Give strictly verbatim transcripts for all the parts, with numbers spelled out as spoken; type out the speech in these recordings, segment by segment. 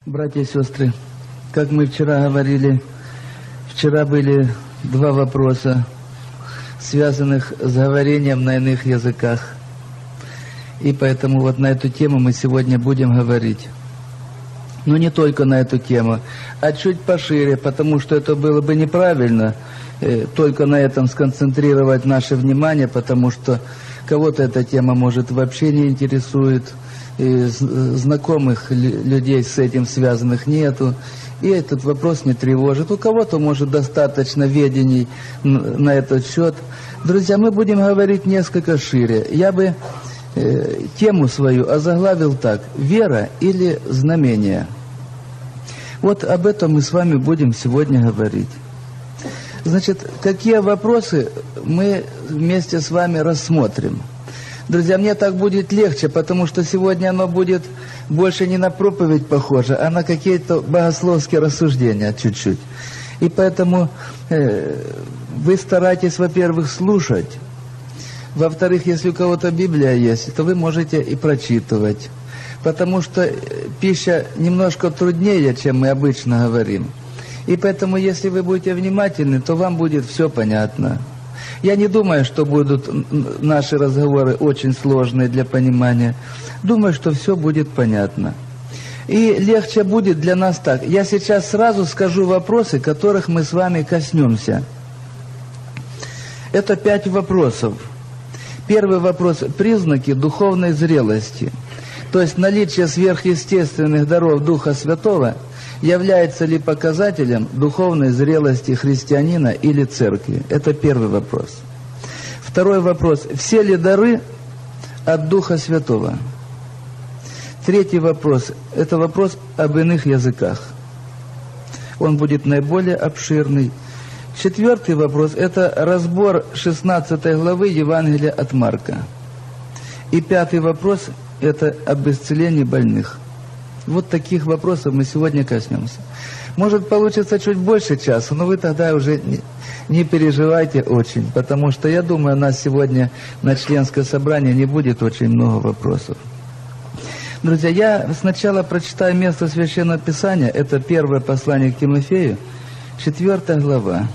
Братья и сестры, как мы вчера говорили, вчера были два вопроса, связанных с говорением на иных языках. И поэтому вот на эту тему мы сегодня будем говорить. Но не только на эту тему, а чуть пошире, потому что это было бы неправильно э, только на этом сконцентрировать наше внимание, потому что кого-то эта тема, может, вообще не интересует, и знакомых людей с этим связанных нету, и этот вопрос не тревожит. У кого-то, может, достаточно ведений на этот счет. Друзья, мы будем говорить несколько шире. Я бы э, тему свою озаглавил так: «Вера или знамение?». Вот об этом мы с вами будем сегодня говорить. Значит, какие вопросы мы вместе с вами рассмотрим? Друзья, мне так будет легче, потому что сегодня оно будет больше не на проповедь похоже, а на какие-то богословские рассуждения чуть-чуть. И поэтому э, вы старайтесь, во-первых, слушать. Во-вторых, если у кого-то Библия есть, то вы можете и прочитывать. Потому что пища немножко труднее, чем мы обычно говорим. И поэтому, если вы будете внимательны, то вам будет все понятно. Я не думаю, что будут наши разговоры очень сложные для понимания. Думаю, что все будет понятно. И легче будет для нас так. Я сейчас сразу скажу вопросы, которых мы с вами коснемся. Это пять вопросов. Первый вопрос – признаки духовной зрелости. То есть наличие сверхъестественных даров Духа Святого является ли показателем духовной зрелости христианина или церкви? Это первый вопрос. Второй вопрос. Все ли дары от Духа Святого? Третий вопрос. Это вопрос об иных языках. Он будет наиболее обширный. Четвертый вопрос. Это разбор шестнадцатой главы Евангелия от Марка. И пятый вопрос. Это об исцелении больных. Вот таких вопросов мы сегодня коснемся. Может, получится чуть больше часа, но вы тогда уже не, не переживайте очень, потому что, я думаю, у нас сегодня на членское собрание не будет очень много вопросов. Друзья, я сначала прочитаю место Священного Писания. Это первое послание к Тимофею, четвертая глава.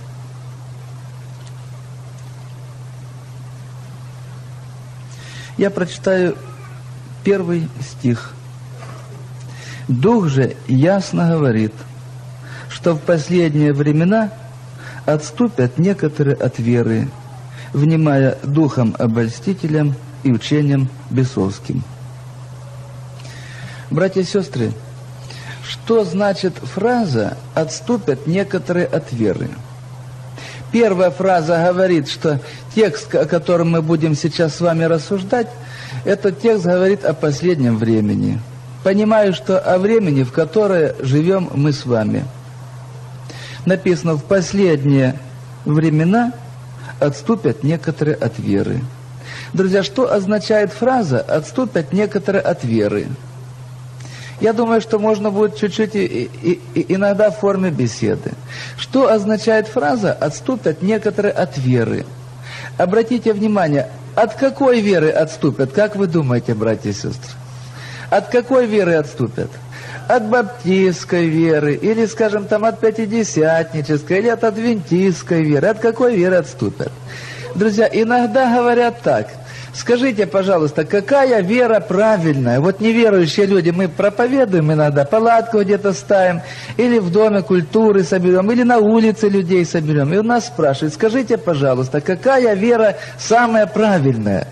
Я прочитаю первый стих. «Дух же ясно говорит, что в последние времена отступят некоторые от веры, внимая духом обольстителям и учением бесовским». Братья и сестры, что значит фраза «отступят некоторые от веры»? Первая фраза говорит, что текст, о котором мы будем сейчас с вами рассуждать, этот текст говорит о последнем времени. Понимаю, что о времени, в которое живем мы с вами. Написано: в последние времена отступят некоторые от веры. Друзья, что означает фраза «отступят некоторые от веры»? Я думаю, что можно будет чуть-чуть и, и, и иногда в форме беседы. Что означает фраза «отступят некоторые от веры»? Обратите внимание, от какой веры отступят? Как вы думаете, братья и сестры? От какой веры отступят? От баптистской веры, или, скажем, там, от пятидесятнической, или от адвентистской веры. От какой веры отступят? Друзья, иногда говорят так: скажите, пожалуйста, какая вера правильная? Вот неверующие люди, мы проповедуем иногда, палатку где-то ставим, или в доме культуры соберем, или на улице людей соберем. И у нас спрашивают: скажите, пожалуйста, какая вера самая правильная?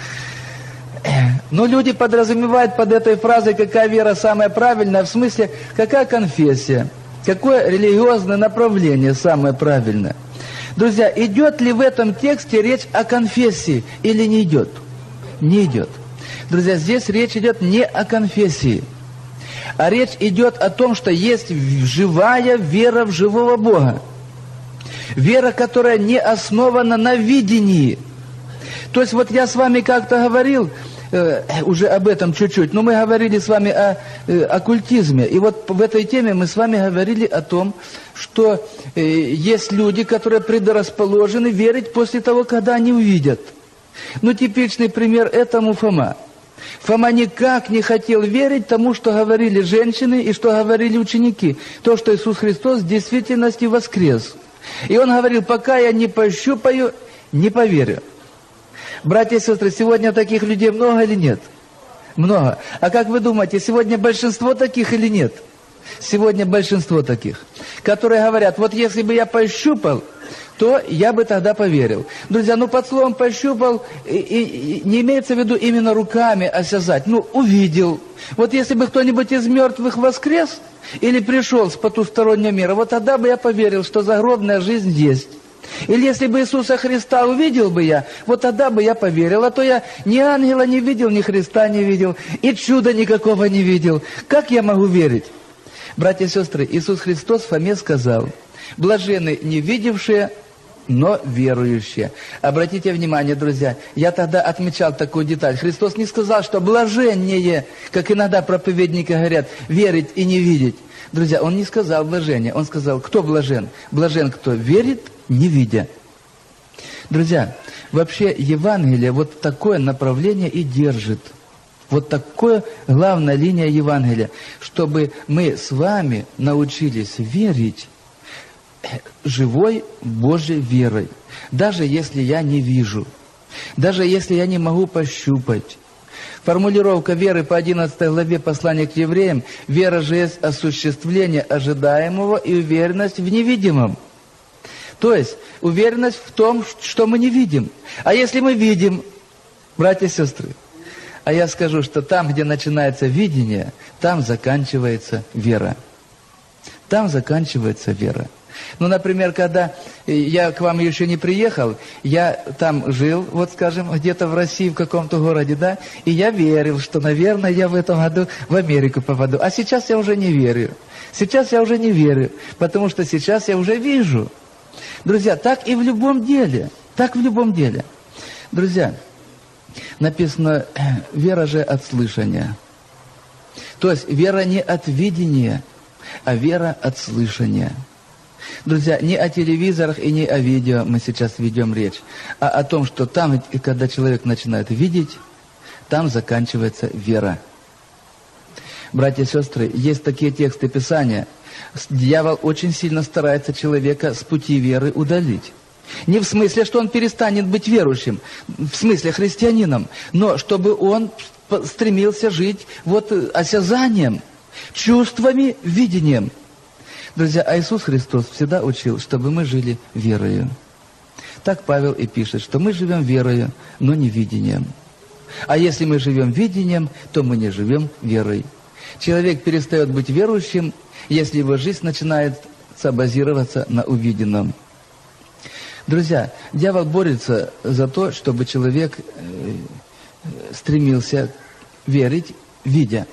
Но люди подразумевают под этой фразой «какая вера самая правильная», в смысле, какая конфессия, какое религиозное направление самое правильное. Друзья, идет ли в этом тексте речь о конфессии или не идет? Не идет. Друзья, здесь речь идет не о конфессии, а речь идет о том, что есть живая вера в живого Бога. Вера, которая не основана на видении. То есть вот я с вами как-то говорил э, уже об этом чуть-чуть, но мы говорили с вами о э, оккультизме. И вот в этой теме мы с вами говорили о том, что э, есть люди, которые предрасположены верить после того, когда они увидят. Ну, типичный пример этому Фома. Фома никак не хотел верить тому, что говорили женщины и что говорили ученики. То, что Иисус Христос в действительности воскрес. И он говорил, пока я не пощупаю, не поверю. Братья и сестры, сегодня таких людей много или нет? Много. А как вы думаете, сегодня большинство таких или нет? Сегодня большинство таких, которые говорят, вот если бы я пощупал, то я бы тогда поверил. Друзья, ну под словом «пощупал» и, и, и не имеется в виду именно руками осязать. Ну, увидел. Вот если бы кто-нибудь из мертвых воскрес или пришел с потустороннего мира, вот тогда бы я поверил, что загробная жизнь есть. Или если бы Иисуса Христа увидел бы я, вот тогда бы я поверил. А то я ни ангела не видел, ни Христа не видел, и чуда никакого не видел. Как я могу верить? Братья и сестры, Иисус Христос Фоме сказал, блаженны не видевшие, но верующие. Обратите внимание, друзья, я тогда отмечал такую деталь. Христос не сказал, что блаженнее, как иногда проповедники говорят, верить и не видеть. Друзья, Он не сказал блажение, Он сказал, кто блажен? Блажен, кто верит, не видя. Друзья, вообще Евангелие вот такое направление и держит. Вот такая главная линия Евангелия, чтобы мы с вами научились верить живой Божьей верой. Даже если я не вижу, даже если я не могу пощупать. Формулировка веры по одиннадцатой главе послания к евреям: вера же есть осуществление ожидаемого и уверенность в невидимом. То есть уверенность в том, что мы не видим. А если мы видим, братья и сестры, а я скажу, что там, где начинается видение, там заканчивается вера. Там заканчивается вера. Ну, например, когда я к вам еще не приехал, я там жил, вот скажем, где-то в России, в каком-то городе, да, и я верил, что, наверное, я в этом году в Америку попаду. А сейчас я уже не верю. Сейчас я уже не верю, потому что сейчас я уже вижу. Друзья, так и в любом деле. Так в любом деле. Друзья, написано, вера же от слышания. То есть вера не от видения, а вера от слышания. Друзья, не о телевизорах и не о видео мы сейчас ведем речь, а о том, что там, когда человек начинает видеть, там заканчивается вера. Братья и сестры, есть такие тексты Писания. Дьявол очень сильно старается человека с пути веры удалить. Не в смысле, что он перестанет быть верующим, в смысле христианином, но чтобы он стремился жить вот осязанием, чувствами, видением. Друзья, а Иисус Христос всегда учил, чтобы мы жили верою. Так Павел и пишет, что мы живем верою, но не видением. А если мы живем видением, то мы не живем верой. Человек перестает быть верующим, если его жизнь начинает базироваться на увиденном. Друзья, дьявол борется за то, чтобы человек стремился верить, видя.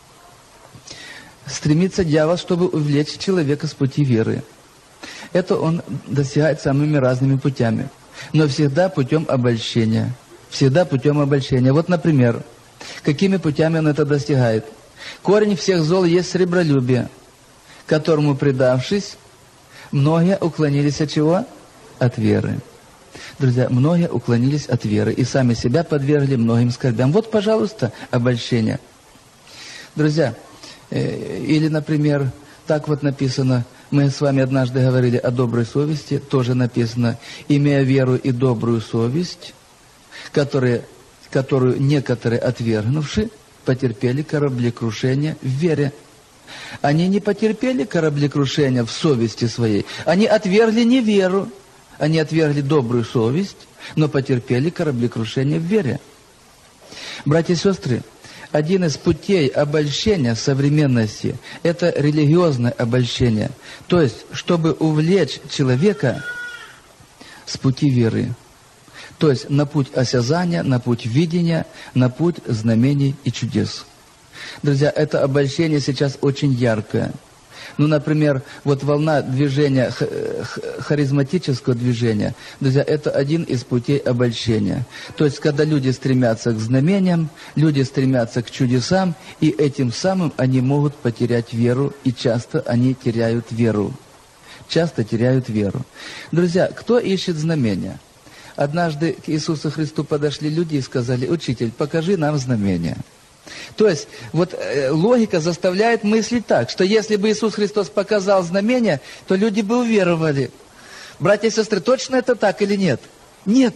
Стремится дьявол, чтобы увлечь человека с пути веры. Это он достигает самыми разными путями. Но всегда путем обольщения. Всегда путем обольщения. Вот, например, какими путями он это достигает? Корень всех зол есть сребролюбие, которому, предавшись, многие уклонились от чего? От веры. Друзья, многие уклонились от веры и сами себя подвергли многим скорбям. Вот, пожалуйста, обольщение. Друзья, или, например, так вот написано, мы с вами однажды говорили о доброй совести, тоже написано, имея веру и добрую совесть, которые, которую некоторые, отвергнувши, потерпели кораблекрушение в вере. Они не потерпели кораблекрушение в совести своей, они отвергли не веру, они отвергли добрую совесть, но потерпели кораблекрушение в вере. Братья и сестры, один из путей обольщения современности – это религиозное обольщение. То есть, чтобы увлечь человека с пути веры. То есть, на путь осязания, на путь видения, на путь знамений и чудес. Друзья, это обольщение сейчас очень яркое. Ну, например, вот волна движения, харизматического движения, друзья, это один из путей обольщения. То есть, когда люди стремятся к знамениям, люди стремятся к чудесам, и этим самым они могут потерять веру, и часто они теряют веру. Часто теряют веру. Друзья, кто ищет знамения? Однажды к Иисусу Христу подошли люди и сказали: «Учитель, покажи нам знамение». То есть, вот э, логика заставляет мыслить так, что если бы Иисус Христос показал знамение, то люди бы уверовали. Братья и сестры, точно это так или нет? Нет.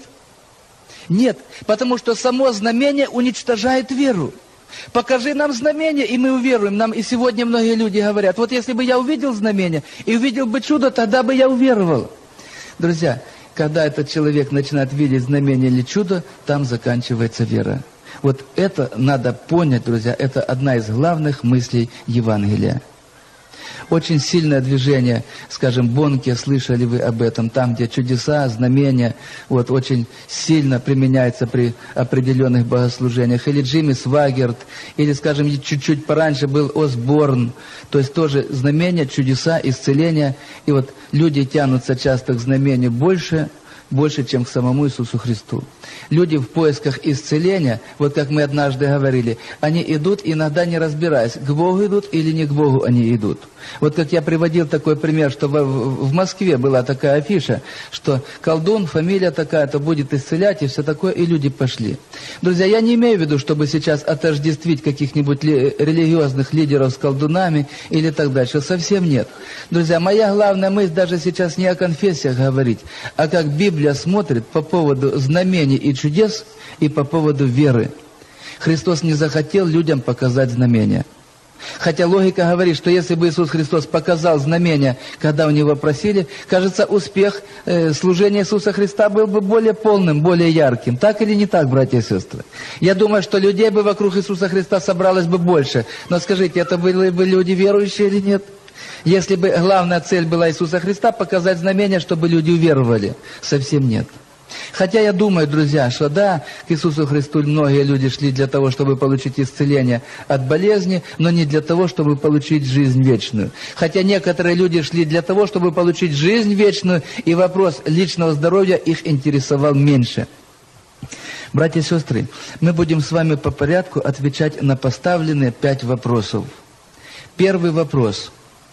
Нет, потому что само знамение уничтожает веру. Покажи нам знамение, и мы уверуем. Нам и сегодня многие люди говорят: вот если бы я увидел знамение и увидел бы чудо, тогда бы я уверовал. Друзья, когда этот человек начинает видеть знамение или чудо, там заканчивается вера. Вот это надо понять, друзья, это одна из главных мыслей Евангелия. Очень сильное движение, скажем, Бонке, слышали вы об этом, там, где чудеса, знамения, вот, очень сильно применяется при определенных богослужениях. Или Джимми Свагерт, или, скажем, чуть-чуть пораньше был Осборн, то есть тоже знамения, чудеса, исцеления. И вот люди тянутся часто к знамению больше, больше, чем к самому Иисусу Христу. Люди в поисках исцеления, вот как мы однажды говорили, они идут, иногда не разбираясь, к Богу идут или не к Богу они идут. Вот как я приводил такой пример, что в, в Москве была такая афиша, что колдун, фамилия такая-то, будет исцелять и все такое, и люди пошли. Друзья, я не имею в виду, чтобы сейчас отождествить каких-нибудь ли, религиозных лидеров с колдунами или так дальше. Совсем нет. Друзья, моя главная мысль даже сейчас не о конфессиях говорить, а как Библия смотрит по поводу знамений и чудес и по поводу веры. Христос не захотел людям показать знамения. Хотя логика говорит, что если бы Иисус Христос показал знамения, когда у Него просили, кажется, успех э, служения Иисуса Христа был бы более полным, более ярким. Так или не так, братья и сестры? Я думаю, что людей бы вокруг Иисуса Христа собралось бы больше. Но скажите, это были бы люди верующие или нет? Если бы главная цель была Иисуса Христа, показать знамения, чтобы люди уверовали. Совсем нет. Хотя я думаю, друзья, что да, к Иисусу Христу многие люди шли для того, чтобы получить исцеление от болезни, но не для того, чтобы получить жизнь вечную. Хотя некоторые люди шли для того, чтобы получить жизнь вечную, и вопрос личного здоровья их интересовал меньше. Братья и сестры, мы будем с вами по порядку отвечать на поставленные пять вопросов. Первый вопрос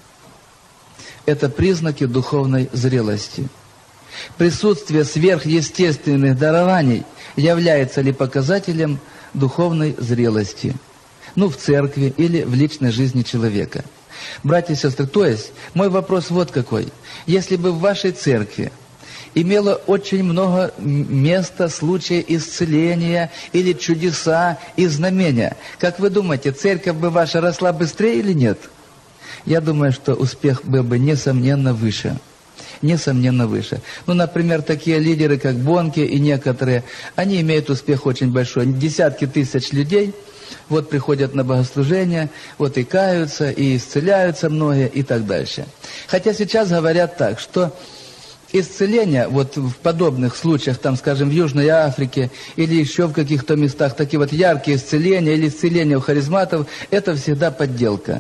– это признаки духовной зрелости. Присутствие сверхъестественных дарований является ли показателем духовной зрелости? Ну, в церкви или в личной жизни человека. Братья и сестры, то есть, мой вопрос вот какой. Если бы в вашей церкви имело очень много места, случаев исцеления или чудеса и знамения, как вы думаете, церковь бы ваша росла быстрее или нет? Я думаю, что успех был бы несомненно выше. Несомненно выше. Ну, например, такие лидеры, как Бонке и некоторые, они имеют успех очень большой. Десятки тысяч людей вот приходят на богослужение, вот и каются, и исцеляются многие, и так дальше. Хотя сейчас говорят так, что исцеление, вот в подобных случаях, там, скажем, в Южной Африке или еще в каких-то местах, такие вот яркие исцеления или исцеления у харизматов, это всегда подделка.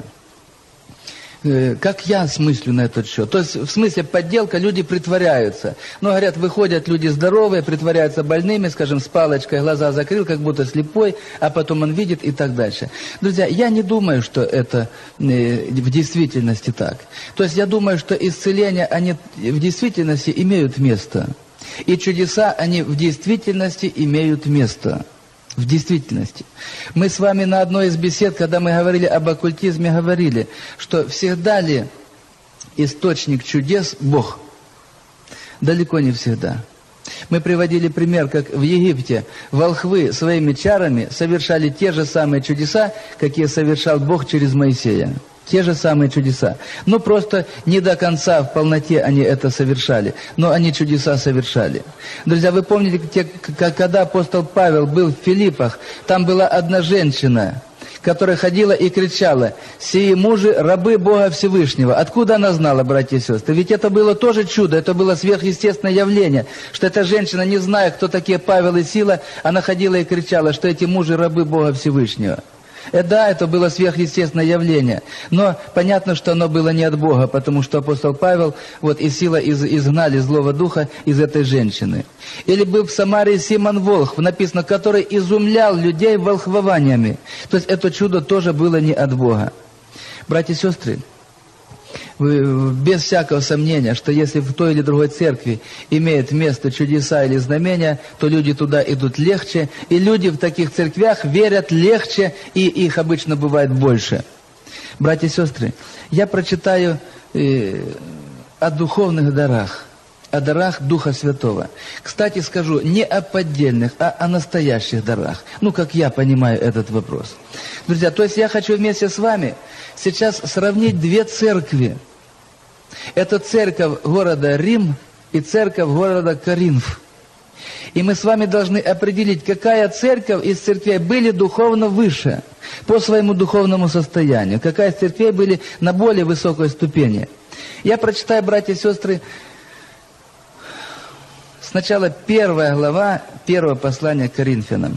Как я смыслю на этот счет? То есть, в смысле подделка, люди притворяются. Ну, говорят, выходят люди здоровые, притворяются больными, скажем, с палочкой, глаза закрыл, как будто слепой, а потом он видит и так дальше. Друзья, я не думаю, что это э, в действительности так. То есть, я думаю, что исцеления, они в действительности имеют место. И чудеса, они в действительности имеют место. В действительности. Мы с вами на одной из бесед, когда мы говорили об оккультизме, говорили, что всегда ли источник чудес Бог? Далеко не всегда. Мы приводили пример, как в Египте волхвы своими чарами совершали те же самые чудеса, какие совершал Бог через Моисея. Те же самые чудеса. Но просто не до конца в полноте они это совершали. Но они чудеса совершали. Друзья, вы помните, когда апостол Павел был в Филиппах, там была одна женщина, которая ходила и кричала: «Сии мужи, рабы Бога Всевышнего». Откуда она знала, братья и сестры? Ведь это было тоже чудо, это было сверхъестественное явление, что эта женщина, не зная, кто такие Павел и Сила, она ходила и кричала, что эти мужи, рабы Бога Всевышнего. Э, да, это было сверхъестественное явление, но понятно, что оно было не от Бога, потому что апостол Павел вот, и Сила из, изгнали злого духа из этой женщины. Или был в Самарии Симон Волхв, написано, который изумлял людей волхвованиями. То есть это чудо тоже было не от Бога. Братья и сестры, без всякого сомнения, что если в той или другой церкви имеет место чудеса или знамения, то люди туда идут легче, и люди в таких церквях верят легче, и их обычно бывает больше. Братья и сестры, я прочитаю э, о духовных дарах, о дарах Духа Святого. Кстати, скажу не о поддельных, а о настоящих дарах. Ну, как я понимаю этот вопрос. Друзья, то есть я хочу вместе с вами сейчас сравнить две церкви. Это церковь города Рим и церковь города Коринф. И мы с вами должны определить, какая церковь из церквей были духовно выше, по своему духовному состоянию, какая из церквей были на более высокой ступени. Я прочитаю, братья и сестры, сначала первая глава первого послания к Коринфянам.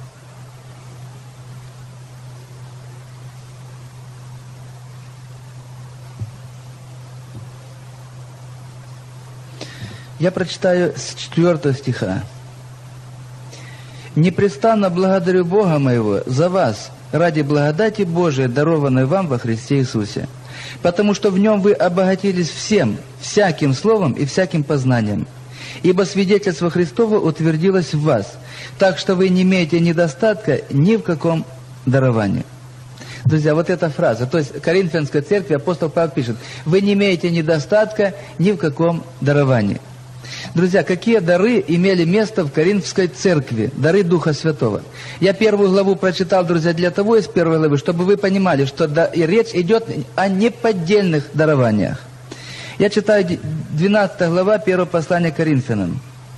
Я прочитаю с четвёртого стиха. «Непрестанно благодарю Бога моего за вас, ради благодати Божией, дарованной вам во Христе Иисусе, потому что в Нем вы обогатились всем, всяким словом и всяким познанием. Ибо свидетельство Христово утвердилось в вас, так что вы не имеете недостатка ни в каком даровании». Друзья, вот эта фраза, то есть Коринфянской церкви апостол Павел пишет: «Вы не имеете недостатка ни в каком даровании». Друзья, какие дары имели место в Коринфской церкви? Дары Духа Святого. Я первую главу прочитал, друзья, для того из первой главы, чтобы вы понимали, что да, и речь идет о неподдельных дарованиях. Я читаю двенадцатая глава первого послания к Коринфянам.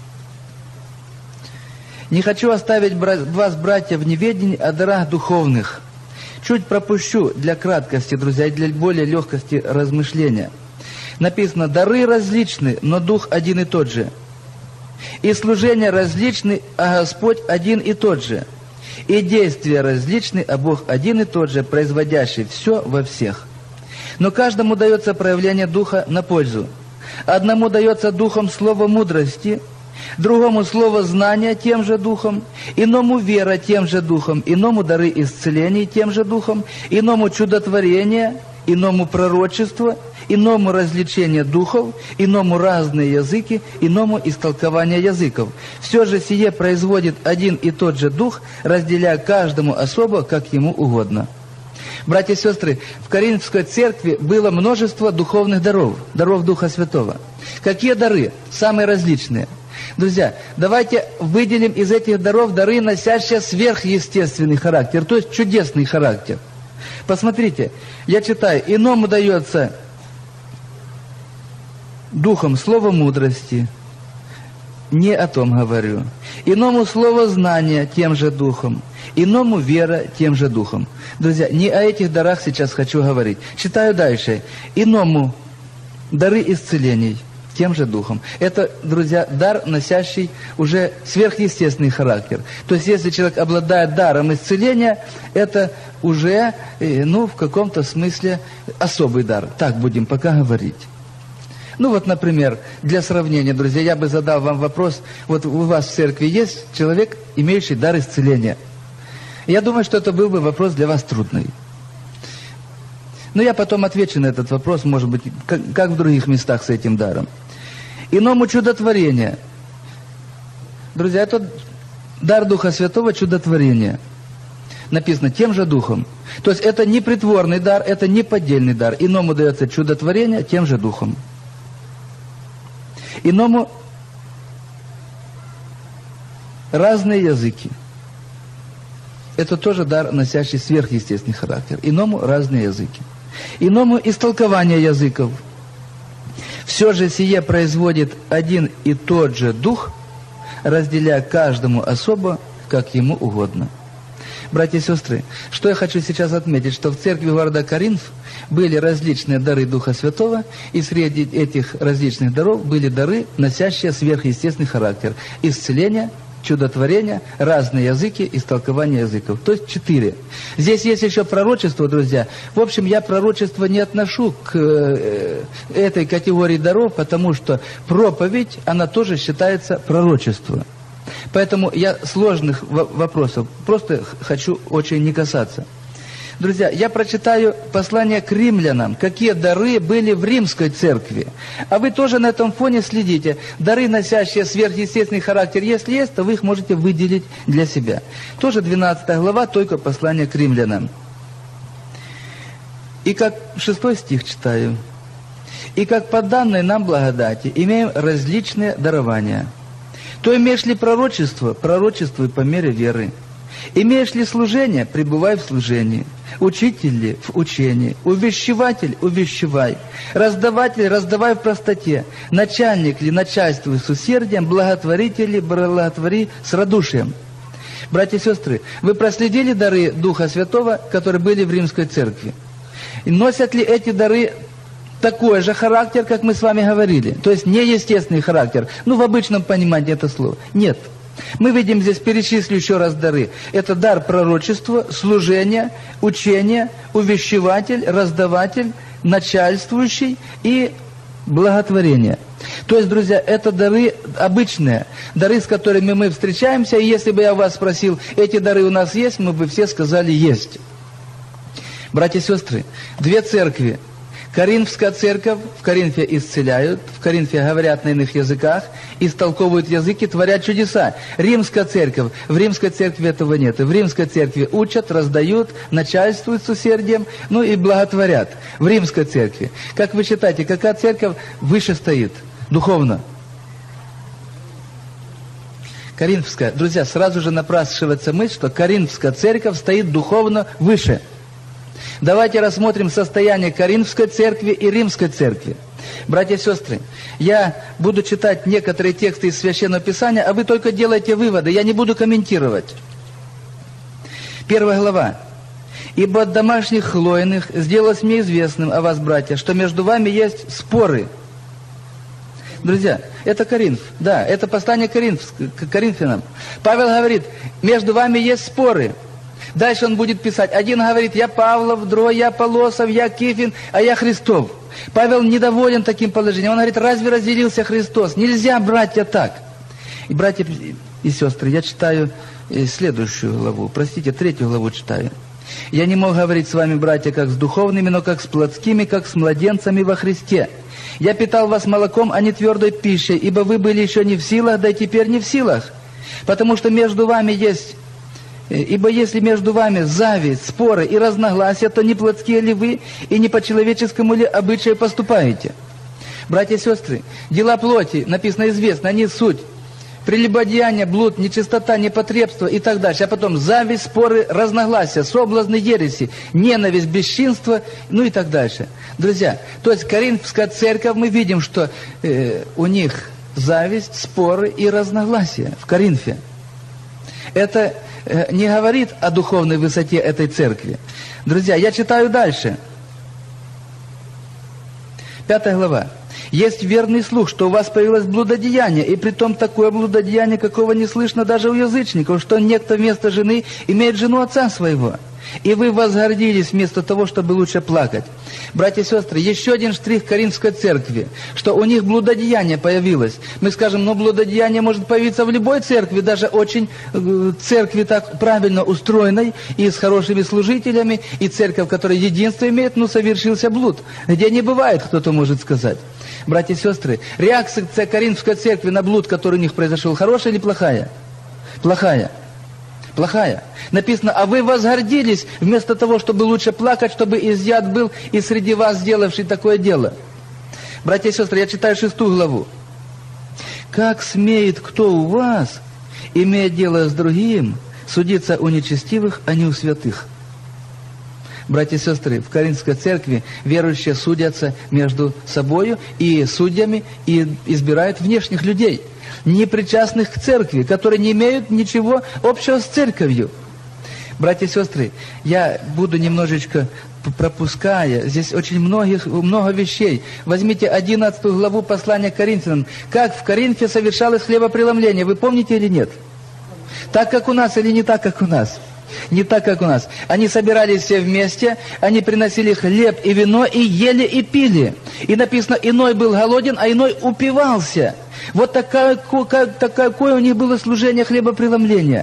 «Не хочу оставить вас, братья, в неведении о дарах духовных». Чуть пропущу для краткости, друзья, и для более легкости размышления. Написано: «Дары различны, но Дух один и тот же. И служения различны, а Господь один и тот же. И действия различны, а Бог один и тот же, производящий все во всех. Но каждому дается проявление Духа на пользу. Одному дается Духом слово мудрости, другому слово знания тем же Духом, иному вера тем же Духом, иному дары исцелений тем же Духом, иному чудотворение, иному пророчество, иному развлечение духов, иному разные языки, иному истолкование языков. Все же сие производит один и тот же Дух, разделяя каждому особо, как ему угодно». Братья и сестры, в Коринфской церкви было множество духовных даров, даров Духа Святого. Какие дары? Самые различные. Друзья, давайте выделим из этих даров дары, носящие сверхъестественный характер, то есть чудесный характер. Посмотрите, я читаю: «Иному дается Духом слово мудрости». Не о том говорю. «Иному слово знания тем же Духом, иному вера тем же Духом». Друзья, не о этих дарах сейчас хочу говорить. Читаю дальше. «Иному дары исцелений тем же Духом». Это, друзья, дар, носящий уже сверхъестественный характер. То есть, если человек обладает даром исцеления, это уже, ну, в каком-то смысле особый дар. Так будем пока говорить. Ну вот, например, для сравнения, друзья, я бы задал вам вопрос: вот у вас в церкви есть человек, имеющий дар исцеления? Я думаю, что это был бы вопрос для вас трудный. Но я потом отвечу на этот вопрос, может быть, как, как в других местах с этим даром. «Иному чудотворение». Друзья, это дар Духа Святого, чудотворение. Написано тем же Духом. То есть это не притворный дар, это не поддельный дар. Иному дается чудотворение тем же Духом. Иному разные языки. Это тоже дар, носящий сверхъестественный характер. Иному разные языки. Иному истолкование языков. Все же сие производит один и тот же Дух, разделяя каждому особо, как ему угодно. Братья и сестры, что я хочу сейчас отметить, что в церкви города Коринф были различные дары Духа Святого, и среди этих различных даров были дары, носящие сверхъестественный характер. Исцеление, чудотворение, разные языки, истолкование языков. То есть четыре. Здесь есть еще пророчество, друзья. В общем, я пророчество не отношу к э, этой категории даров, потому что проповедь, она тоже считается пророчеством. Поэтому я сложных вопросов просто хочу очень не касаться. Друзья, я прочитаю послание к римлянам, какие дары были в римской церкви. А вы тоже на этом фоне следите. Дары, носящие сверхъестественный характер, если есть, то вы их можете выделить для себя. Тоже двенадцатая глава, только послание к римлянам. И как шестой стих читаю. «И как по данной нам благодати имеем различные дарования. То имеешь ли пророчество, пророчествуй по мере веры. Имеешь ли служение, пребывай в служении. Учитель ли, в учении. Увещеватель, увещевай. Раздаватель, раздавай в простоте. Начальник ли, начальствуй с усердием. Благотворитель ли, благотвори с радушием». Братья и сестры, вы проследили дары Духа Святого, которые были в Римской Церкви? И носят ли эти дары такой же характер, как мы с вами говорили? То есть неестественный характер. Ну, в обычном понимании это слово. Нет. Мы видим здесь, перечислю еще раз дары. Это дар пророчества, служения, учения, увещеватель, раздаватель, начальствующий и благотворение. То есть, друзья, это дары обычные, дары, с которыми мы встречаемся. И если бы я вас спросил, эти дары у нас есть, мы бы все сказали «есть». Братья и сестры, две церкви. Коринфская церковь, в Коринфе исцеляют, в Коринфе говорят на иных языках, истолковывают языки, творят чудеса. Римская церковь, в Римской церкви этого нет. И в Римской церкви учат, раздают, начальствуют с усердием, ну и благотворят. В Римской церкви. Как вы считаете, какая церковь выше стоит духовно? Коринфская. Друзья, сразу же напрашивается мысль, что Коринфская церковь стоит духовно выше. Давайте рассмотрим состояние Коринфской церкви и Римской церкви. Братья и сестры, я буду читать некоторые тексты из Священного Писания, а вы только делайте выводы, я не буду комментировать. Первая глава. «Ибо от домашних хлойных сделалось мне известным о вас, братья, что между вами есть споры». Друзья, это Коринф, да, это послание Коринф, к Коринфянам. Павел говорит, между вами есть споры. Дальше он будет писать. Один говорит, я Павлов, другой, я Полосов, я Кифин, а я Христов. Павел недоволен таким положением. Он говорит, разве разделился Христос? Нельзя, братья, так. И, братья и сестры, я читаю следующую главу. Простите, третью главу читаю. «Я не мог говорить с вами, братья, как с духовными, но как с плотскими, как с младенцами во Христе. Я питал вас молоком, а не твердой пищей, ибо вы были еще не в силах, да и теперь не в силах. Потому что между вами есть... Ибо если между вами зависть, споры и разногласия, то не плотские ли вы, и не по человеческому ли обычаю поступаете?» Братья и сестры, дела плоти, написано известно, они суть прелюбодеяние, блуд, нечистота, непотребство и так дальше. А потом зависть, споры, разногласия, соблазны, ереси, ненависть, бесчинство, ну и так дальше. Друзья, то есть Коринфская церковь, мы видим, что э, у них зависть, споры и разногласия в Коринфе. Это э, не говорит о духовной высоте этой церкви. Друзья, я читаю дальше. Пятая глава. «Есть верный слух, что у вас появилось блудодеяние, и притом такое блудодеяние, какого не слышно даже у язычников, что некто вместо жены имеет жену отца своего. И вы возгордились вместо того, чтобы лучше плакать». Братья и сестры, еще один штрих Коринфской церкви, что у них блудодеяние появилось. Мы скажем, но блудодеяние может появиться в любой церкви, даже очень э, церкви так правильно устроенной, и с хорошими служителями, и церковь, которая единство имеет, ну совершился блуд. Где не бывает, кто-то может сказать. Братья и сестры, реакция Коринфской церкви на блуд, который у них произошел, хорошая или плохая? Плохая. Плохая. Написано, а вы возгордились, вместо того, чтобы лучше плакать, чтобы изъят был и среди вас сделавший такое дело. Братья и сестры, я читаю шестую главу. «Как смеет кто у вас, имея дело с другим, судиться у нечестивых, а не у святых?» Братья и сестры, в Коринфской церкви верующие судятся между собою и судьями, и избирают внешних людей, непричастных к церкви, которые не имеют ничего общего с церковью. Братья и сестры, я буду немножечко пропуская, здесь очень многих, много вещей. Возьмите одиннадцатую главу послания к Коринфянам. Как в Коринфе совершалось хлебопреломление, вы помните или нет? Так, как у нас, или не так, как у нас? Не так, как у нас. Они собирались все вместе, они приносили хлеб и вино, и ели, и пили. И написано, иной был голоден, а иной упивался. Вот такое, такое у них было служение хлебопреломления.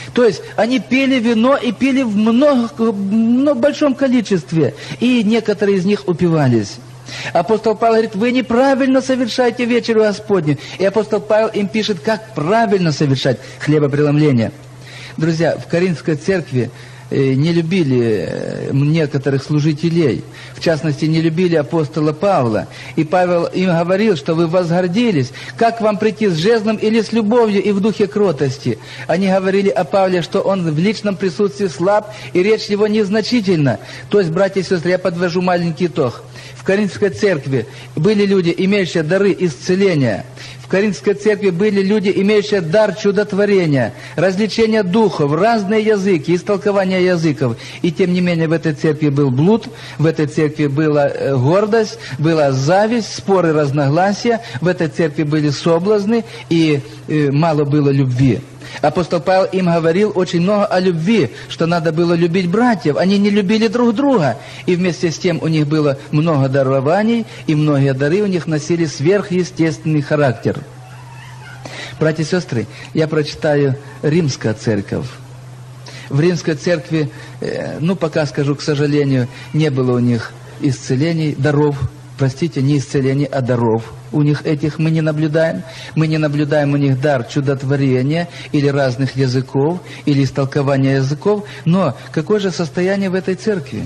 То есть они пили вино и пили в много, в большом количестве. И некоторые из них упивались. Апостол Павел говорит, вы неправильно совершаете вечерю Господню. И апостол Павел им пишет, как правильно совершать хлебопреломление. Друзья, в Коринфской церкви не любили некоторых служителей. В частности, не любили апостола Павла. И Павел им говорил, что вы возгордились. Как вам прийти с жезлом или с любовью и в духе кротости? Они говорили о Павле, что он в личном присутствии слаб, и речь его незначительна. То есть, братья и сестры, я подвожу маленький итог. В Коринфской церкви были люди, имеющие дары исцеления. В Коринфской церкви были люди, имеющие дар чудотворения, развлечения духов, разные языки, истолкования языков. И тем не менее в этой церкви был блуд, в этой церкви была гордость, была зависть, споры, разногласия, в этой церкви были соблазны и э, мало было любви. Апостол Павел им говорил очень много о любви, что надо было любить братьев. Они не любили друг друга. И вместе с тем у них было много дарований, и многие дары у них носили сверхъестественный характер. Братья и сестры, я прочитаю Римская церковь. В Римской церкви, ну пока скажу, к сожалению, не было у них исцелений, даров. Простите, не исцелений, а даров. У них этих мы не наблюдаем. Мы не наблюдаем у них дар чудотворения или разных языков, или истолкования языков. Но какое же состояние в этой церкви?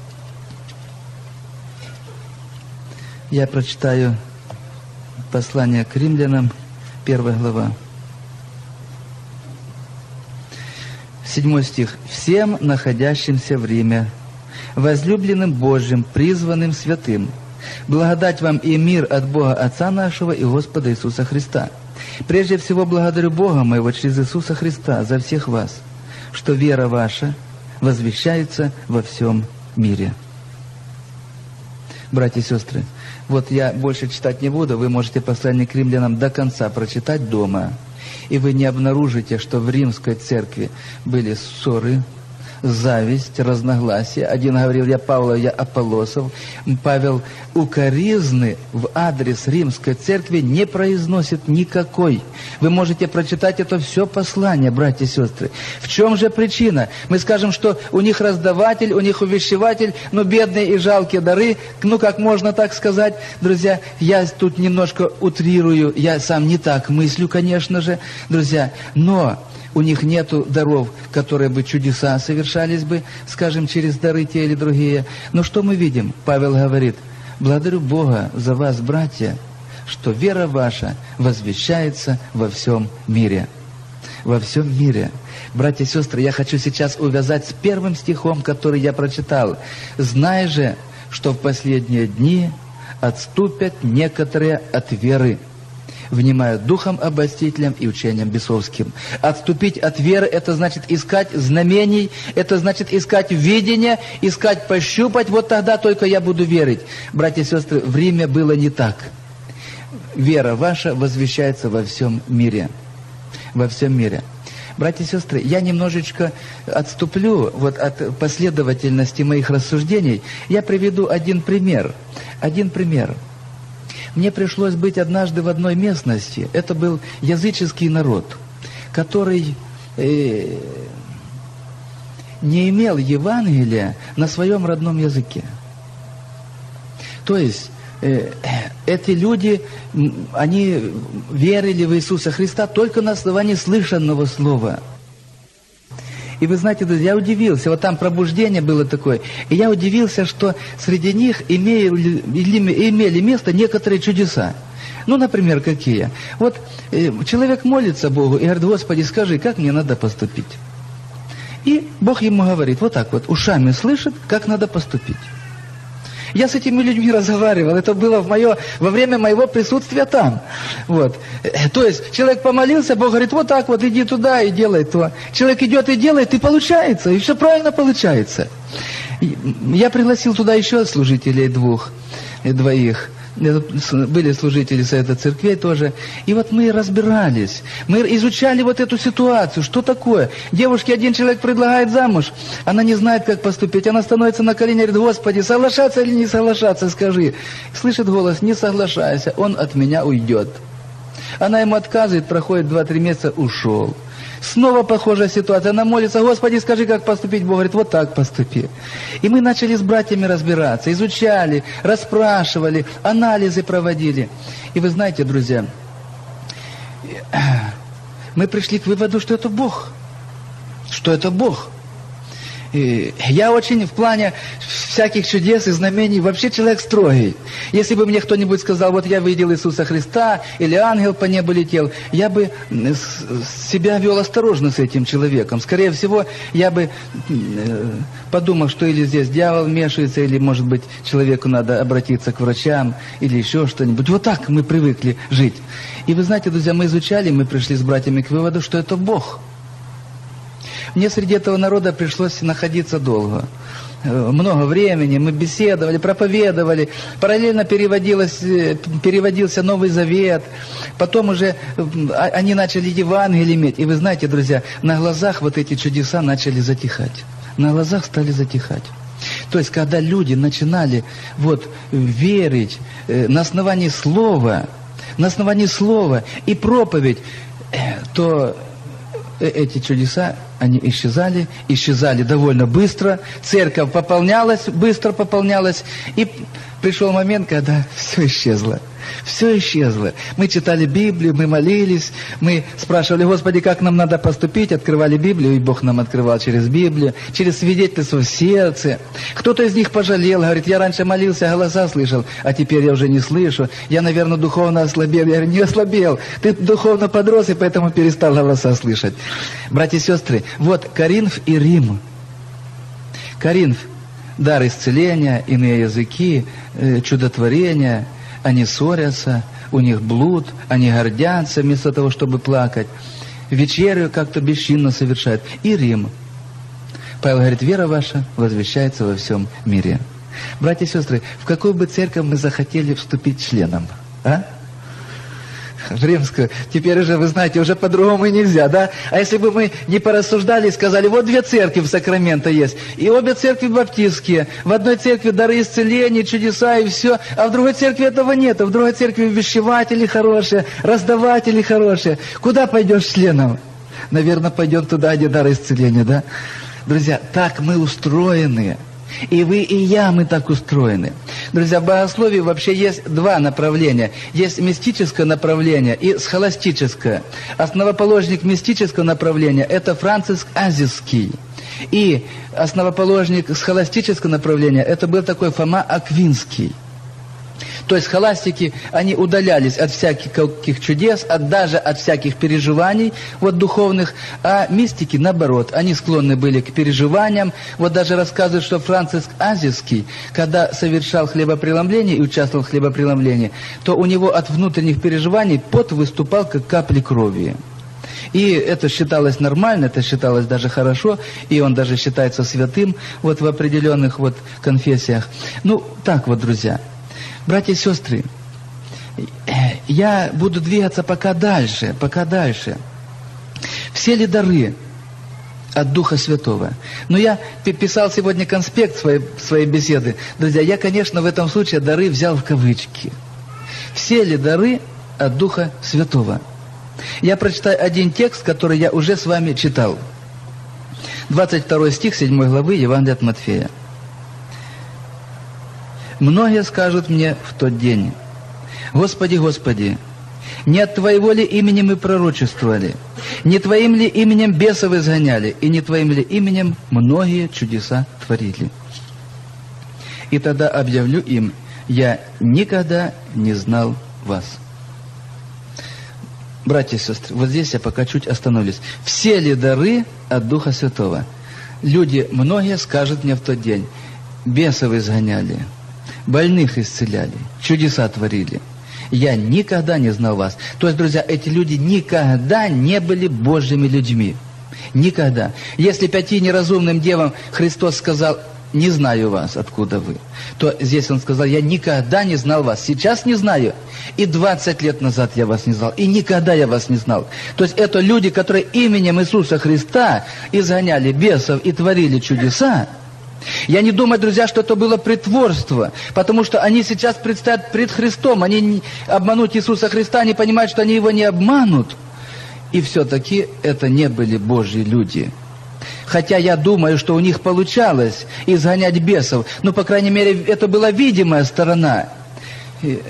Я прочитаю послание к римлянам, первая глава. Седьмой стих. «Всем находящимся в Риме, возлюбленным Божьим, призванным святым, благодать вам и мир от Бога Отца нашего и Господа Иисуса Христа. Прежде всего благодарю Бога моего через Иисуса Христа за всех вас, что вера ваша возвещается во всем мире». Братья и сестры, вот я больше читать не буду, вы можете послание к римлянам до конца прочитать дома, и вы не обнаружите, что в Римской церкви были ссоры, зависть, разногласия. Один говорил, я Павла, я Аполлосов. Павел укоризны в адрес Римской церкви не произносит никакой. Вы можете прочитать это все послание, братья и сестры. В чем же причина? Мы скажем, что у них раздаватель, у них увещеватель, но бедные и жалкие дары, ну как можно так сказать? Друзья, я тут немножко утрирую, я сам не так мыслю, конечно же, друзья, но у них нету даров, которые бы чудеса совершались бы, скажем, через дары те или другие. Но что мы видим? Павел говорит, благодарю Бога за вас, братья, что вера ваша возвещается во всем мире. Во всем мире. Братья и сестры, я хочу сейчас увязать с первым стихом, который я прочитал. «Знай же, что в последние дни отступят некоторые от веры, внимая духом обольстителям и учением бесовским». Отступить от веры, это значит искать знамений, это значит искать видение, искать пощупать, вот тогда только я буду верить. Братья и сестры, в Риме было не так. Вера ваша возвещается во всем мире. Во всем мире. Братья и сестры, я немножечко отступлю вот от последовательности моих рассуждений. Я приведу один пример. Один пример. Мне пришлось быть однажды в одной местности. Это был языческий народ, который э, не имел Евангелия на своем родном языке. То есть э, эти люди, они верили в Иисуса Христа только на основании слышанного слова. И вы знаете, друзья, я удивился, вот там пробуждение было такое, и я удивился, что среди них имели, имели место некоторые чудеса. Ну, например, какие? Вот э, человек молится Богу и говорит, Господи, скажи, как мне надо поступить? И Бог ему говорит, вот так вот, ушами слышит, как надо поступить. Я с этими людьми разговаривал, это было в мое, во время моего присутствия там. Вот. То есть, человек помолился, Бог говорит, вот так вот, иди туда и делай то. Человек идет и делает, и получается, и все правильно получается. Я пригласил туда еще служителей двух, двоих. Были служители Совета Церквей тоже. И вот мы разбирались. Мы изучали вот эту ситуацию. Что такое? Девушке один человек предлагает замуж. Она не знает, как поступить. Она становится на колени и говорит, Господи, соглашаться или не соглашаться, скажи. Слышит голос, не соглашайся, он от меня уйдет. Она ему отказывает, проходит два-три месяца, ушел. Снова похожая ситуация. Она молится: Господи, скажи, как поступить. Бог говорит: вот так поступи. И мы начали с братьями разбираться, изучали, расспрашивали, анализы проводили. И вы знаете, друзья, мы пришли к выводу, что это Бог. Что это Бог. И я очень в плане всяких чудес и знамений вообще человек строгий. Если бы мне кто-нибудь сказал: вот я видел Иисуса Христа, или ангел по небу летел, я бы себя вел осторожно с этим человеком. Скорее всего, я бы подумал, что или здесь дьявол вмешивается, или, может быть, человеку надо обратиться к врачам, или еще что-нибудь. Вот так мы привыкли жить. И вы знаете, друзья, мы изучали, мы пришли с братьями к выводу, что это Бог. Мне среди этого народа пришлось находиться долго. Много времени, мы беседовали, проповедовали, параллельно переводилось, переводился Новый Завет, потом уже они начали Евангелие иметь. И вы знаете, друзья, на глазах вот эти чудеса начали затихать. На глазах стали затихать. То есть, когда люди начинали вот верить на основании Слова, на основании Слова и проповедь, то эти чудеса, они исчезали, исчезали довольно быстро, церковь пополнялась, быстро пополнялась, и пришел момент, когда все исчезло. Все исчезло. Мы читали Библию, мы молились, мы спрашивали: Господи, как нам надо поступить? Открывали Библию, и Бог нам открывал через Библию, через свидетельство в сердце. Кто-то из них пожалел, говорит: я раньше молился, голоса слышал, а теперь я уже не слышу. Я, наверное, духовно ослабел. Я говорю: не ослабел, ты духовно подрос, и поэтому перестал голоса слышать. Братья и сестры, вот Коринф и Рим. Коринф – дар исцеления, иные языки, чудотворения. Они ссорятся, у них блуд, они гордятся вместо того, чтобы плакать. Вечерю как-то бесчинно совершают. И Рим. Павел говорит: вера ваша возвещается во всем мире. Братья и сестры, в какую бы церковь мы захотели вступить членом? А? В римскую. Теперь уже, вы знаете, уже по-другому и нельзя, да? А если бы мы не порассуждали и сказали: вот две церкви в Сакраменто есть, и обе церкви баптистские, в одной церкви дары исцеления, чудеса и все, а в другой церкви этого нет, а в другой церкви вещеватели хорошие, раздаватели хорошие. Куда пойдешь членом? Наверное, пойдем туда, где дары исцеления, да? Друзья, так мы устроены. И вы, и я, мы так устроены. Друзья, в богословии вообще есть два направления. Есть мистическое направление и схоластическое. Основоположник мистического направления – это Франциск Азизский. И основоположник схоластического направления – это был такой Фома Аквинский. То есть схоластики, они удалялись от всяких чудес, от, даже от всяких переживаний вот, духовных, а мистики, наоборот, они склонны были к переживаниям. Вот даже рассказывают, что Франциск Азизский, когда совершал хлебопреломление и участвовал в хлебопреломлении, то у него от внутренних переживаний пот выступал, как капли крови. И это считалось нормально, это считалось даже хорошо, и он даже считается святым вот, в определенных вот, конфессиях. Ну, так вот, друзья. Братья и сестры, я буду двигаться пока дальше, пока дальше. Все ли дары от Духа Святого? Но я писал сегодня конспект своей, своей беседы. Друзья, я, конечно, в этом случае дары взял в кавычки. Все ли дары от Духа Святого? Я прочитаю один текст, который я уже с вами читал. двадцать второй стих седьмой главы Евангелия от Матфея. «Многие скажут мне в тот день: Господи, Господи, не от Твоего ли имени мы пророчествовали, не Твоим ли именем бесов изгоняли, и не Твоим ли именем многие чудеса творили? И тогда объявлю им: я никогда не знал вас». Братья и сестры, вот здесь я пока чуть остановлюсь. Все ли дары от Духа Святого? Люди, многие скажут мне в тот день: бесов изгоняли, больных исцеляли, чудеса творили. Я никогда не знал вас. То есть, друзья, эти люди никогда не были Божьими людьми. Никогда. Если пяти неразумным девам Христос сказал: не знаю вас, откуда вы, то здесь Он сказал: я никогда не знал вас. Сейчас не знаю. И двадцать лет назад я вас не знал. И никогда я вас не знал. То есть, это люди, которые именем Иисуса Христа изгоняли бесов и творили чудеса. Я не думаю, друзья, что это было притворство, потому что они сейчас предстоят пред Христом, они обманут Иисуса Христа, они понимают, что они Его не обманут. И все-таки это не были Божьи люди. Хотя я думаю, что у них получалось изгонять бесов. Ну, по крайней мере, это была видимая сторона. И,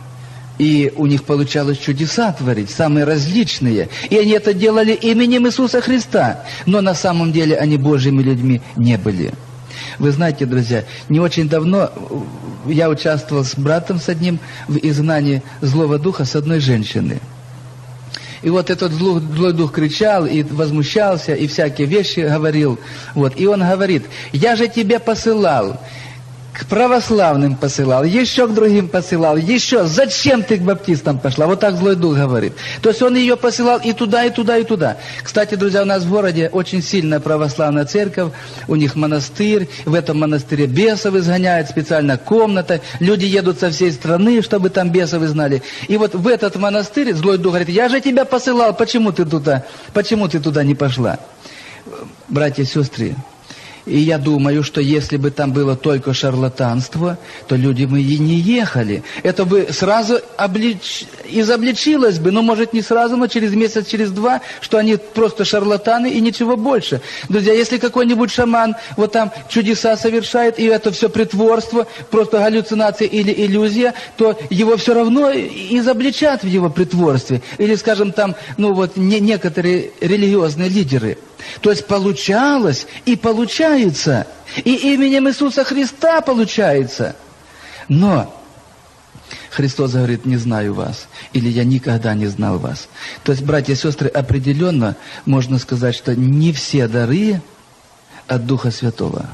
и у них получалось чудеса творить, самые различные. И они это делали именем Иисуса Христа. Но на самом деле они Божьими людьми не были. Вы знаете, друзья, не очень давно я участвовал с братом с одним в изгнании злого духа с одной женщины. И вот этот злой, злой дух кричал и возмущался, и всякие вещи говорил. Вот. И он говорит: «Я же тебя посылал, к православным посылал, еще к другим посылал, еще. Зачем ты к баптистам пошла?» Вот так злой дух говорит. То есть он ее посылал и туда, и туда, и туда. Кстати, друзья, у нас в городе очень сильная православная церковь, у них монастырь, в этом монастыре бесов изгоняют, специально комната, люди едут со всей страны, чтобы там бесов изгнали. И вот в этот монастырь злой дух говорит: «Я же тебя посылал, почему ты туда, почему ты туда не пошла?» Братья и сестры, и я думаю, что если бы там было только шарлатанство, то люди бы и не ехали. Это бы сразу облич... изобличилось бы, но может не сразу, но через месяц, через два, что они просто шарлатаны и ничего больше. Друзья, если какой-нибудь шаман вот там чудеса совершает, и это все притворство, просто галлюцинация или иллюзия, то его все равно изобличат в его притворстве. Или, скажем, там, ну вот, не, некоторые религиозные лидеры. То есть получалось и получается, и именем Иисуса Христа получается. Но Христос говорит: «Не знаю вас», или «Я никогда не знал вас». То есть, братья и сестры, определенно можно сказать, что не все дары от Духа Святого.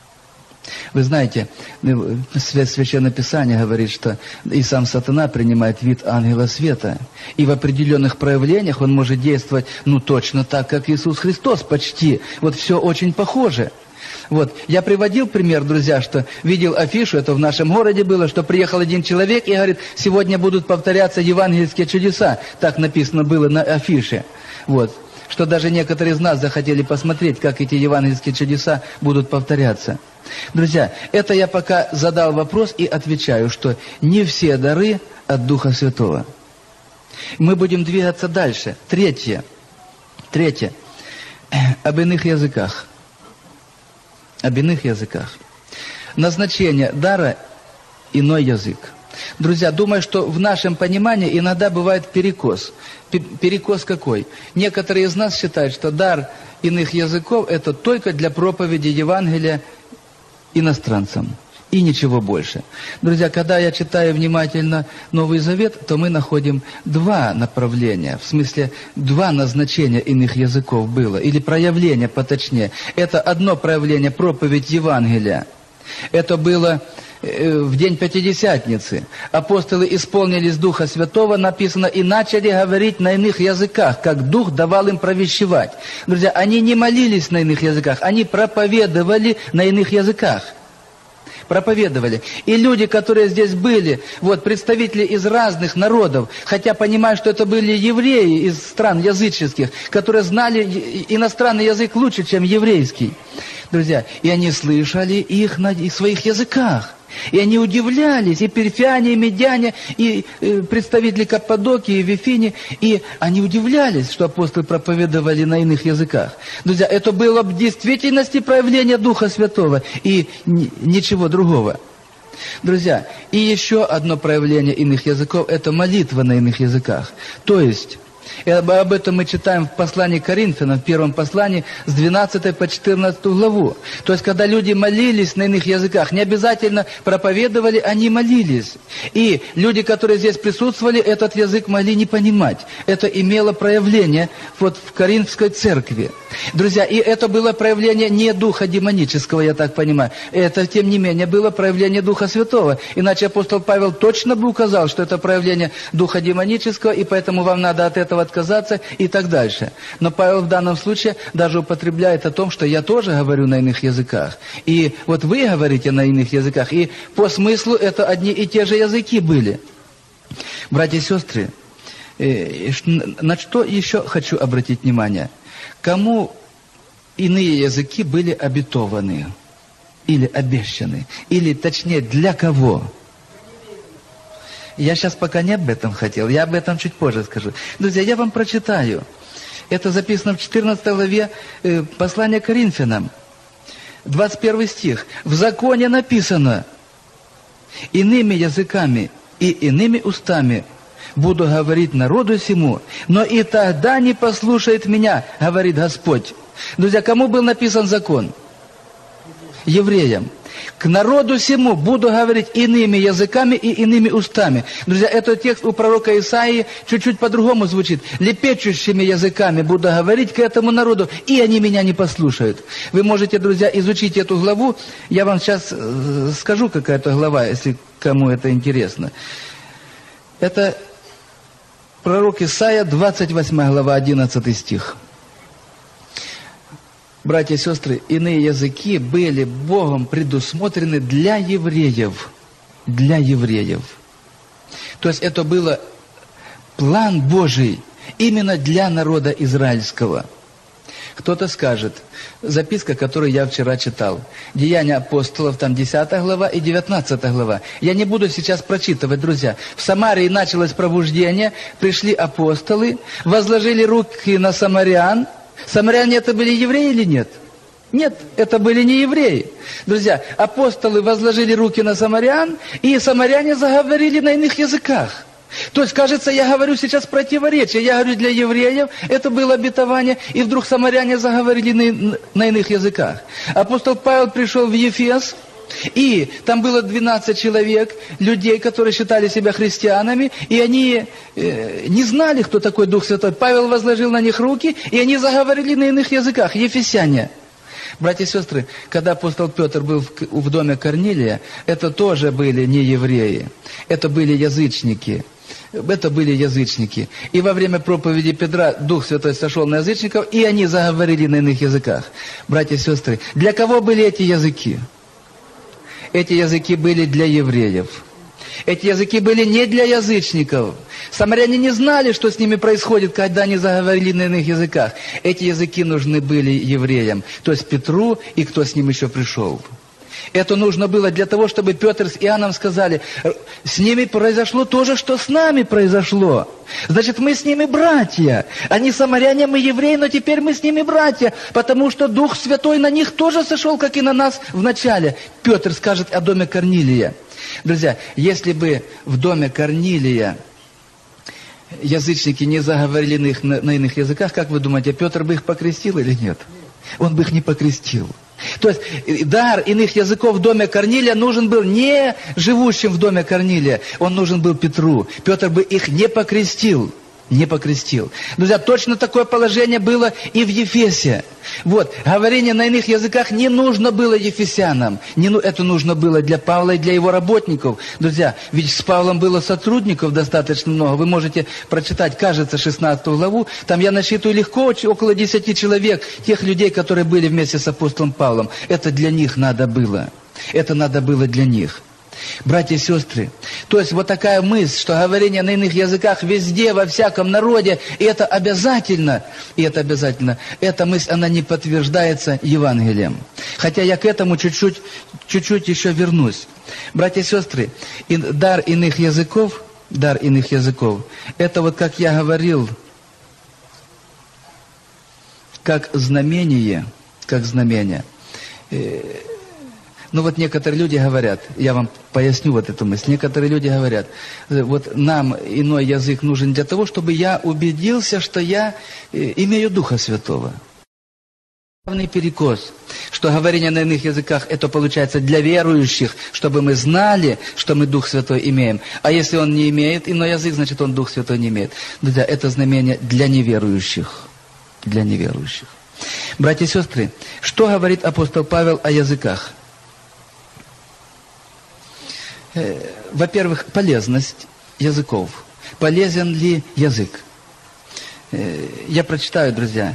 Вы знаете, Священное Писание говорит, что и сам сатана принимает вид ангела света. И в определенных проявлениях он может действовать, ну, точно так, как Иисус Христос, почти. Вот все очень похоже. Вот, я приводил пример, друзья, что видел афишу, это в нашем городе было, что приехал один человек и говорит: «Сегодня будут повторяться евангельские чудеса». Так написано было на афише. Вот. Что даже некоторые из нас захотели посмотреть, как эти евангельские чудеса будут повторяться. Друзья, это я пока задал вопрос и отвечаю, что не все дары от Духа Святого. Мы будем двигаться дальше. Третье. Третье. Об иных языках. Об иных языках. Назначение дара – иной язык. Друзья, думаю, что в нашем понимании иногда бывает перекос. Перекос какой? Некоторые из нас считают, что дар иных языков – это только для проповеди Евангелия иностранцам. И ничего больше. Друзья, когда я читаю внимательно Новый Завет, то мы находим два направления. В смысле, два назначения иных языков было. Или проявления, поточнее. Это одно проявление – проповедь Евангелия. Это было в день Пятидесятницы. Апостолы исполнились Духа Святого, написано, и начали говорить на иных языках, как Дух давал им провещевать. Друзья, они не молились на иных языках, они проповедовали на иных языках. Проповедовали. И люди, которые здесь были, вот, представители из разных народов, хотя понимаю, что это были евреи из стран языческих, которые знали иностранный язык лучше, чем еврейский. Друзья, и они слышали их на своих языках. И они удивлялись, и перфяне, и медяне, и представители Каппадокии, и Вифини, и они удивлялись, что апостолы проповедовали на иных языках. Друзья, это было в действительности проявление Духа Святого, и ничего другого. Друзья, и еще одно проявление иных языков – это молитва на иных языках. То есть, об этом мы читаем в послании к Коринфянам, в первом послании, с двенадцатой по четырнадцатую главу. То есть, когда люди молились на иных языках, не обязательно проповедовали, они молились. И люди, которые здесь присутствовали, этот язык могли не понимать. Это имело проявление вот в Коринфской церкви. Друзья, и это было проявление не духа демонического, я так понимаю. Это, тем не менее, было проявление Духа Святого. Иначе апостол Павел точно бы указал, что это проявление духа демонического, и поэтому вам надо от этого отказаться и так дальше. Но Павел в данном случае даже употребляет о том, что я тоже говорю на иных языках. И вот вы говорите на иных языках, и по смыслу это одни и те же языки были. Братья и сестры, на что еще хочу обратить внимание? Кому иные языки были обетованы? Или обещаны? Или, точнее, для кого? Я сейчас пока не об этом хотел, я об этом чуть позже скажу. Друзья, я вам прочитаю. Это записано в четырнадцатой главе э, послания к Коринфянам. двадцать первый стих. «В законе написано, иными языками и иными устами буду говорить народу сему, но и тогда не послушает меня, говорит Господь». Друзья, кому был написан закон? Евреям. «К народу сему буду говорить иными языками и иными устами». Друзья, этот текст у пророка Исаии чуть-чуть по-другому звучит. «Лепечущими языками буду говорить к этому народу, и они меня не послушают». Вы можете, друзья, изучить эту главу. Я вам сейчас скажу, какая это глава, если кому это интересно. Это пророк Исаия, двадцать восьмая глава, одиннадцатый стих. Братья и сестры, иные языки были Богом предусмотрены для евреев. Для евреев. То есть это был план Божий именно для народа израильского. Кто-то скажет, записка, которую я вчера читал, Деяния апостолов, там десятая глава и девятнадцатая глава. Я не буду сейчас прочитывать, друзья. В Самарии началось пробуждение, пришли апостолы, возложили руки на самарян. Самаряне это были евреи или нет? Нет, это были не евреи. Друзья, апостолы возложили руки на самарян, и самаряне заговорили на иных языках. То есть, кажется, я говорю сейчас противоречие. Я говорю, для евреев это было обетование, и вдруг самаряне заговорили на, на иных языках. Апостол Павел пришел в Ефес, и там было двенадцать человек, людей, которые считали себя христианами, и они э, не знали, кто такой Дух Святой. Павел возложил на них руки, и они заговорили на иных языках, ефесяне. Братья и сестры, когда апостол Петр был в, в доме Корнилия, это тоже были не евреи, это были язычники. Это были язычники. И во время проповеди Петра Дух Святой сошел на язычников, и они заговорили на иных языках. Братья и сестры, для кого были эти языки? Эти языки были для евреев. Эти языки были не для язычников. Самаряне не знали, что с ними происходит, когда они заговорили на иных языках. Эти языки нужны были евреям, то есть Петру и кто с ним еще пришел. Это нужно было для того, чтобы Петр с Иоанном сказали, с ними произошло то же, что с нами произошло. Значит, мы с ними братья. Они самаряне, мы евреи, но теперь мы с ними братья, потому что Дух Святой на них тоже сошел, как и на нас в начале. Петр скажет о доме Корнилия. Друзья, если бы в доме Корнилия язычники не заговорили на, их, на, на иных языках, как вы думаете, Петр бы их покрестил или нет? Он бы их не покрестил. То есть дар иных языков в доме Корнилия нужен был не живущим в доме Корнилия, он нужен был Петру. Петр бы их не покрестил. Не покрестил. Друзья, точно такое положение было и в Ефесе. Вот, говорение на иных языках не нужно было ефесянам. Не, ну, это нужно было для Павла и для его работников. Друзья, ведь с Павлом было сотрудников достаточно много. Вы можете прочитать, кажется, шестнадцатую главу. Там я насчитываю легко около десяти человек, тех людей, которые были вместе с апостолом Павлом. Это для них надо было. Это надо было для них. Братья и сестры, то есть вот такая мысль, что говорение на иных языках везде, во всяком народе, и это обязательно, и это обязательно, эта мысль, она не подтверждается Евангелием. Хотя я к этому чуть-чуть, чуть-чуть еще вернусь. Братья и сестры, и дар иных языков, дар иных языков, это вот, как я говорил, как знамение, как знамение. Ну вот некоторые люди говорят, я вам поясню вот эту мысль, некоторые люди говорят, вот нам иной язык нужен для того, чтобы я убедился, что я имею Духа Святого. Главный перекос, что говорение на иных языках, это получается для верующих, чтобы мы знали, что мы Дух Святой имеем. А если он не имеет иной язык, значит он Дух Святой не имеет. Друзья, это знамение для неверующих. Для неверующих. Братья и сестры, что говорит апостол Павел о языках? Во-первых, полезность языков. Полезен ли язык? Я прочитаю, друзья.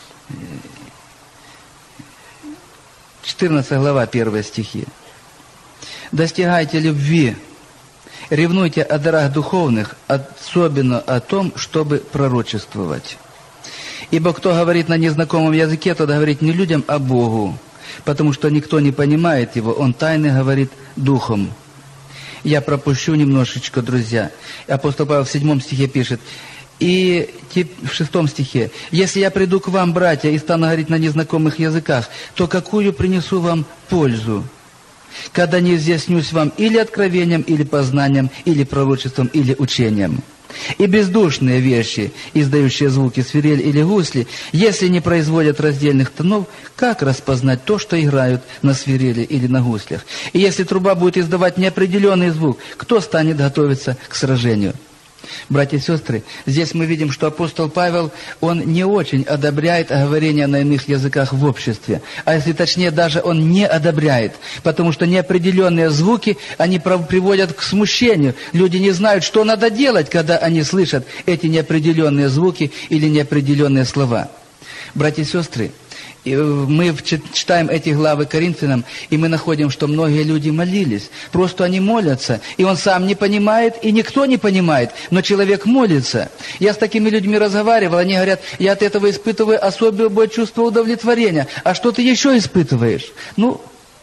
четырнадцатая глава, первые стихи. «Достигайте любви, ревнуйте о дарах духовных, особенно о том, чтобы пророчествовать. Ибо кто говорит на незнакомом языке, тот говорит не людям, а Богу, потому что никто не понимает его, он тайно говорит духом». Я пропущу немножечко, друзья. Апостол Павел в седьмом стихе пишет, И в шестом стихе. «Если я приду к вам, братья, и стану говорить на незнакомых языках, то какую принесу вам пользу, когда не изъяснюсь вам или откровением, или познанием, или пророчеством, или учением? И бездушные вещи, издающие звуки свирель или гусли, если не производят раздельных тонов, как распознать то, что играют на свирели или на гуслях? И если труба будет издавать неопределенный звук, кто станет готовиться к сражению?» Братья и сестры, здесь мы видим, что апостол Павел, он не очень одобряет говорение на иных языках в обществе. А если точнее, даже он не одобряет, потому что неопределенные звуки, они приводят к смущению. Люди не знают, что надо делать, когда они слышат эти неопределенные звуки или неопределенные слова. Братья и сестры, мы читаем эти главы Коринфянам, и мы находим, что многие люди молились. Просто они молятся, и он сам не понимает, и никто не понимает, но человек молится. Я с такими людьми разговаривал, они говорят, я от этого испытываю особое чувство удовлетворения. А что ты еще испытываешь? Ну,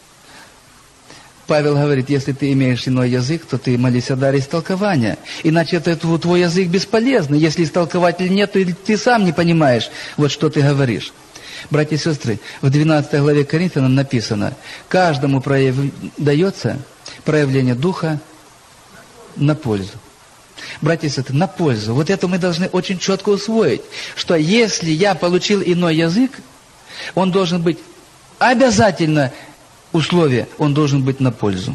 Павел говорит, если ты имеешь иной язык, то ты молись о даре истолкования. Иначе это твой язык бесполезный. Если истолкователя нет, то ты сам не понимаешь, вот что ты говоришь. Братья и сестры, в двенадцатой главе Коринфянам написано, каждому прояв... дается проявление Духа на пользу. Братья и сестры, на пользу. Вот это мы должны очень четко усвоить, что если я получил иной язык, он должен быть обязательно, условие, он должен быть на пользу.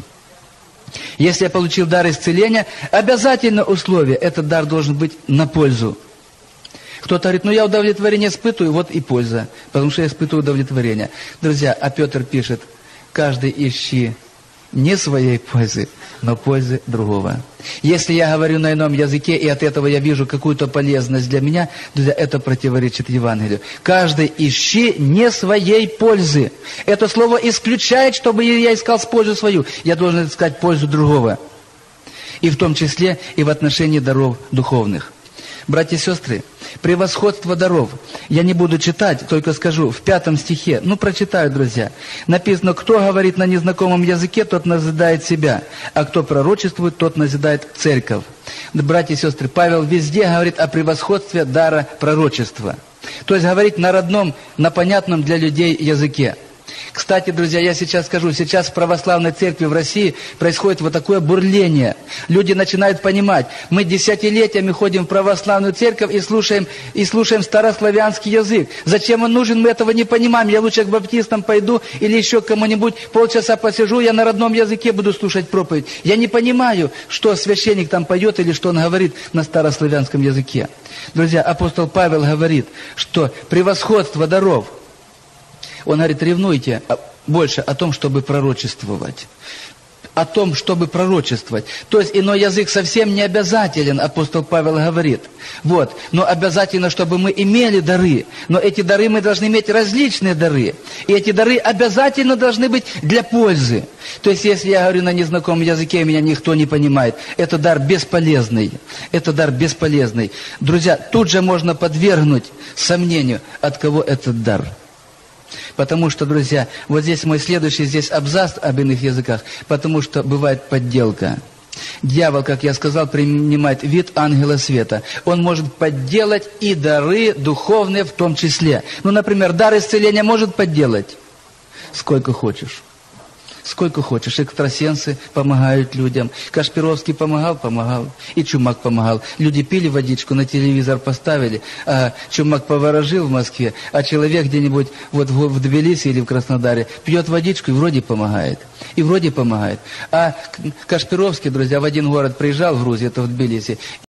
Если я получил дар исцеления, обязательно условие, этот дар должен быть на пользу. Кто-то говорит, ну я удовлетворение испытываю, вот и польза, потому что я испытываю удовлетворение. Друзья, а Петр пишет, каждый ищи не своей пользы, но пользы другого. Если я говорю на ином языке, и от этого я вижу какую-то полезность для меня, друзья, это противоречит Евангелию. Каждый ищи не своей пользы. Это слово исключает, чтобы я искал пользу свою. Я должен искать пользу другого. И в том числе и в отношении даров духовных. Братья и сестры, превосходство даров. Я не буду читать, только скажу, в пятом стихе, ну прочитаю, друзья. Написано, кто говорит на незнакомом языке, тот назидает себя, а кто пророчествует, тот назидает церковь. Братья и сестры, Павел везде говорит о превосходстве дара пророчества. То есть говорить на родном, на понятном для людей языке. Кстати, друзья, я сейчас скажу, сейчас в православной церкви в России происходит вот такое бурление. Люди начинают понимать, мы десятилетиями ходим в православную церковь и слушаем, и слушаем старославянский язык. Зачем он нужен, мы этого не понимаем. Я лучше к баптистам пойду или еще к кому-нибудь полчаса посижу, я на родном языке буду слушать проповедь. Я не понимаю, что священник там поет или что он говорит на старославянском языке. Друзья, апостол Павел говорит, что превосходство даров, он говорит, ревнуйте больше о том, чтобы пророчествовать. О том, чтобы пророчествовать. То есть иной язык совсем не обязателен, апостол Павел говорит. Вот. Но обязательно, чтобы мы имели дары. Но эти дары мы должны иметь различные дары. И эти дары обязательно должны быть для пользы. То есть, если я говорю на незнакомом языке, и меня никто не понимает, это дар бесполезный. Это дар бесполезный. Друзья, тут же можно подвергнуть сомнению, от кого этот дар. Потому что, друзья, вот здесь мой следующий здесь абзац об иных языках, потому что бывает подделка. Дьявол, как я сказал, принимает вид ангела света. Он может подделать и дары духовные в том числе. Ну, например, дар исцеления может подделать? Сколько хочешь. Сколько хочешь. Экстрасенсы помогают людям. Кашпировский помогал, помогал. И Чумак помогал. Люди пили водичку, на телевизор поставили, а Чумак поворожил в Москве, а человек где-нибудь вот в, в Тбилиси или в Краснодаре пьет водичку и вроде помогает. И вроде помогает. А Кашпировский, друзья, в один город приезжал в Грузию, это в Тбилиси,